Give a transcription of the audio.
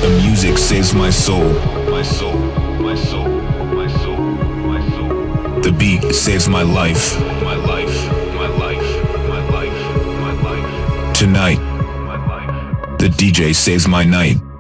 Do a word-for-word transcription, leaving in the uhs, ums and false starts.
The music saves my soul. My soul, my soul, my soul, my soul. The beat saves my life. My life, my life, my life, my life. Tonight, the D J saves my night.